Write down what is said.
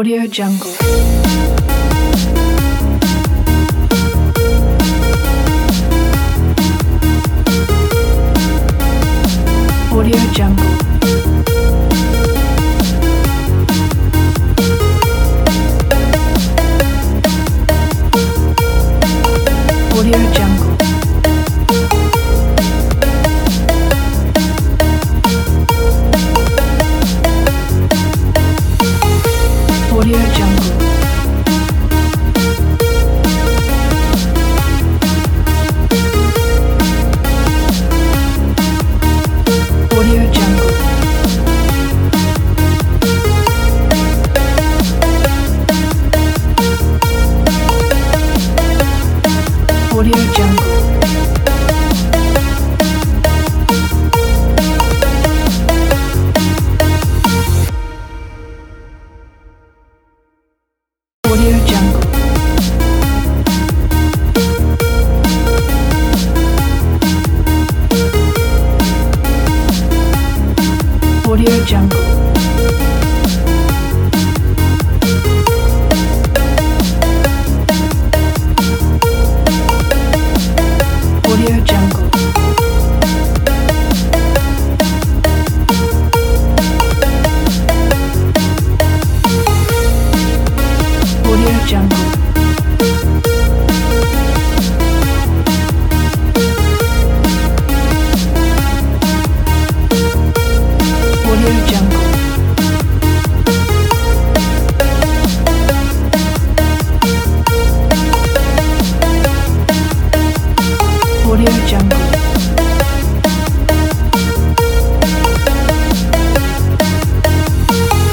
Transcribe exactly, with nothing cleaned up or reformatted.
Audio Jungle. Audio Jungle. Audio Jungle. Audio Jungle. Audio Jungle. Audio Jungle. Audio Jungle. Audio Jungle. Audio Jungle. Audio Jungle.